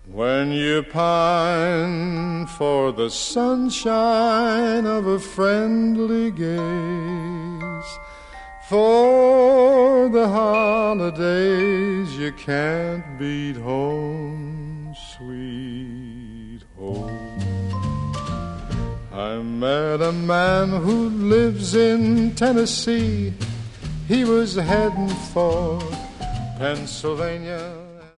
When you pine for the sunshine of a friendly gaze, for the holidays you can't beat home, sweet home. I met a man who lives in Tennessee. He was heading for Pennsylvania.